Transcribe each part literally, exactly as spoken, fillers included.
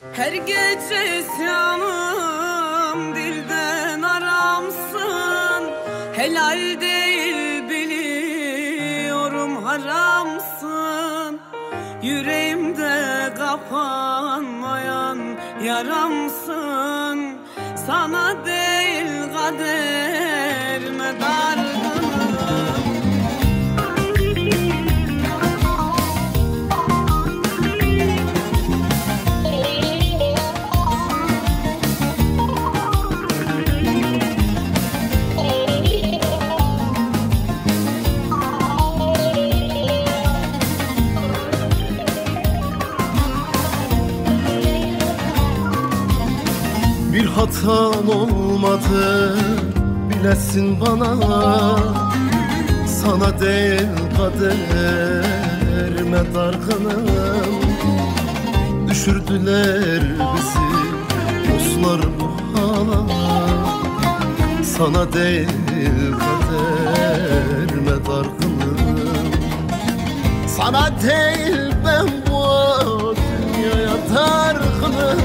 Her gece isyanım dilden aramsın. Helal değil biliyorum haramsın. Yüreğimde kapanmayan yaramsın. Sana değil kaderime dargınım. Bir hatan olmadı bilesin bana. Sana değil kaderime dargınım. Düşürdüler bizi dostlar bu hala. Sana değil kaderime dargınım. Sana değil ben bu dünyaya dargınım.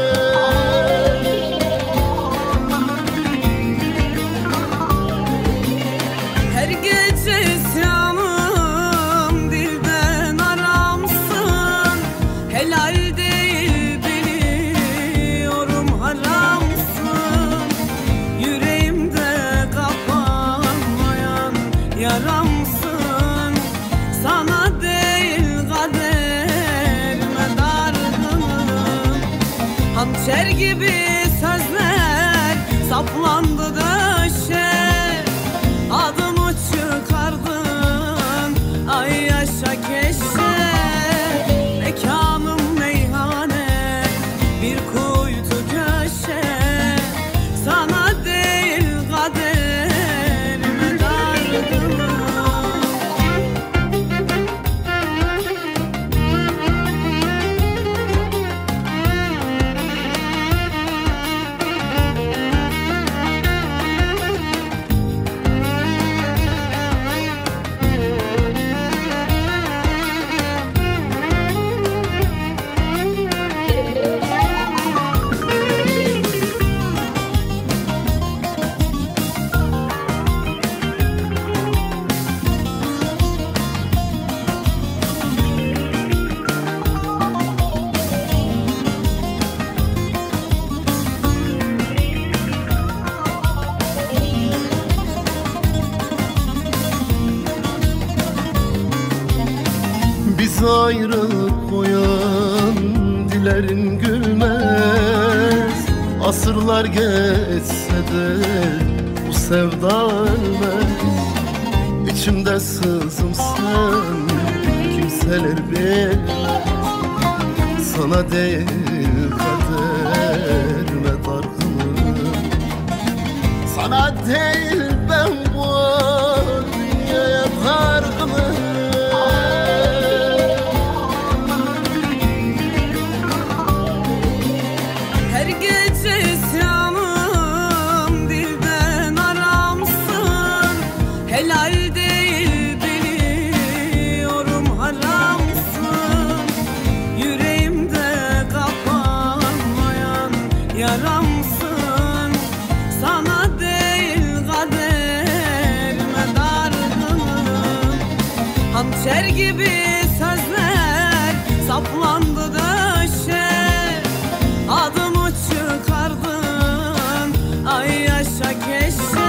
Her gece isyanım dilden aramsın. Helal değil biliyorum haramsın. Yüreğimde kapanmayan yaramsın. Sana değil kaderime dargınım. Hançer gibi sözler saplandı döşe. Adımı çıkardın ay yaşa keşke. Mekanım meyhane bir kuytu köşe. Sana değil kaderime dargınım. Biz ayrı koyan dilerin gülmez. Asırlar geçse de bu sevda ölmez. İçimde sızım sen kimseler bilmez. Sana değil kaderime dargınım. Sana değil ben bu dünyaya dargınım. Her gece isyanım dilden aramsın. Helal değil biliyorum haramsın. Yüreğimde kapanmayan yaramsın. Sana değil kaderime dargınım. Hançer gibi sözler saplandı döşe. Adımı çıkardın ay yaşa keşke.